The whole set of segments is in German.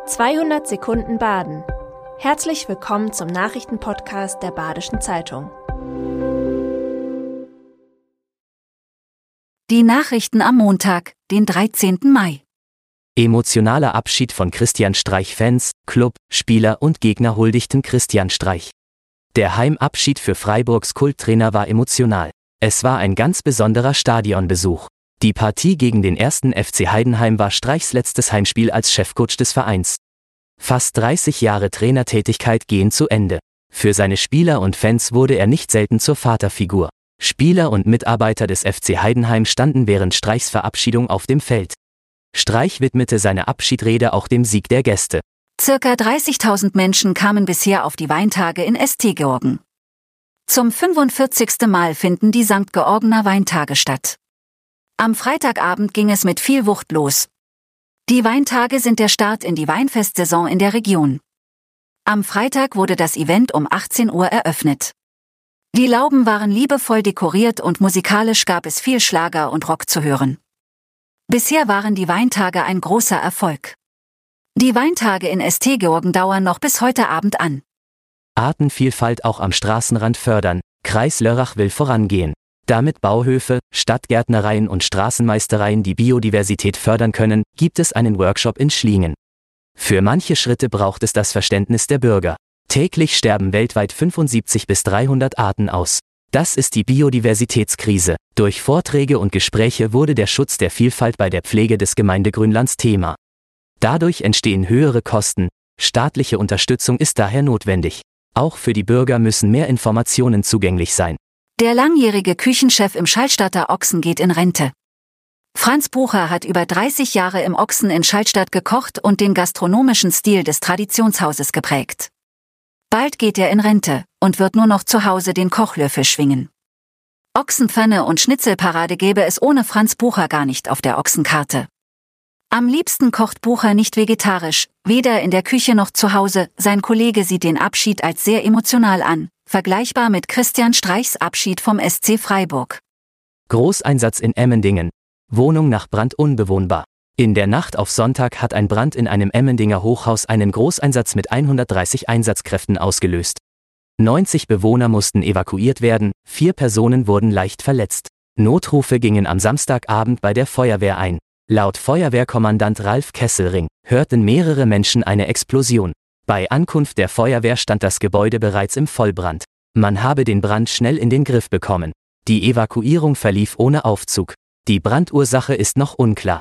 200 Sekunden Baden. Herzlich willkommen zum Nachrichtenpodcast der Badischen Zeitung. Die Nachrichten am Montag, den 13. Mai. Emotionaler Abschied von Christian Streich-Fans, Club, Spieler und Gegner huldigten Christian Streich. Der Heimabschied für Freiburgs Kulttrainer war emotional. Es war ein ganz besonderer Stadionbesuch. Die Partie gegen den 1. FC Heidenheim war Streichs letztes Heimspiel als Chefcoach des Vereins. Fast 30 Jahre Trainertätigkeit gehen zu Ende. Für seine Spieler und Fans wurde er nicht selten zur Vaterfigur. Spieler und Mitarbeiter des FC Heidenheim standen während Streichs Verabschiedung auf dem Feld. Streich widmete seine Abschiedsrede auch dem Sieg der Gäste. Circa 30.000 Menschen kamen bisher auf die Weintage in St. Georgen. Zum 45. Mal finden die St. Georgener Weintage statt. Am Freitagabend ging es mit viel Wucht los. Die Weintage sind der Start in die Weinfestsaison in der Region. Am Freitag wurde das Event um 18 Uhr eröffnet. Die Lauben waren liebevoll dekoriert und musikalisch gab es viel Schlager und Rock zu hören. Bisher waren die Weintage ein großer Erfolg. Die Weintage in St. Georgen dauern noch bis heute Abend an. Artenvielfalt auch am Straßenrand fördern. Kreis Lörrach will vorangehen. Damit Bauhöfe, Stadtgärtnereien und Straßenmeistereien die Biodiversität fördern können, gibt es einen Workshop in Schlingen. Für manche Schritte braucht es das Verständnis der Bürger. Täglich sterben weltweit 75 bis 300 Arten aus. Das ist die Biodiversitätskrise. Durch Vorträge und Gespräche wurde der Schutz der Vielfalt bei der Pflege des Gemeindegrünlands Thema. Dadurch entstehen höhere Kosten. Staatliche Unterstützung ist daher notwendig. Auch für die Bürger müssen mehr Informationen zugänglich sein. Der langjährige Küchenchef im Schallstatter Ochsen geht in Rente. Franz Bucher hat über 30 Jahre im Ochsen in Schallstatt gekocht und den gastronomischen Stil des Traditionshauses geprägt. Bald geht er in Rente und wird nur noch zu Hause den Kochlöffel schwingen. Ochsenpfanne und Schnitzelparade gäbe es ohne Franz Bucher gar nicht auf der Ochsenkarte. Am liebsten kocht Bucher nicht vegetarisch, weder in der Küche noch zu Hause. Sein Kollege sieht den Abschied als sehr emotional an, vergleichbar mit Christian Streichs Abschied vom SC Freiburg. Großeinsatz in Emmendingen. Wohnung nach Brand unbewohnbar. In der Nacht auf Sonntag hat ein Brand in einem Emmendinger Hochhaus einen Großeinsatz mit 130 Einsatzkräften ausgelöst. 90 Bewohner mussten evakuiert werden, 4 Personen wurden leicht verletzt. Notrufe gingen am Samstagabend bei der Feuerwehr ein. Laut Feuerwehrkommandant Ralf Kesselring hörten mehrere Menschen eine Explosion. Bei Ankunft der Feuerwehr stand das Gebäude bereits im Vollbrand. Man habe den Brand schnell in den Griff bekommen. Die Evakuierung verlief ohne Aufzug. Die Brandursache ist noch unklar.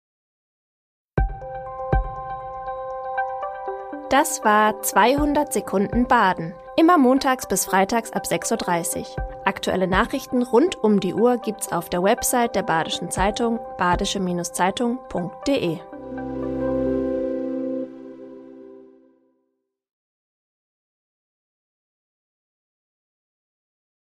Das war 200 Sekunden Baden. Immer montags bis freitags ab 6:30 Uhr. Aktuelle Nachrichten rund um die Uhr gibt's auf der Website der Badischen Zeitung, badische-zeitung.de.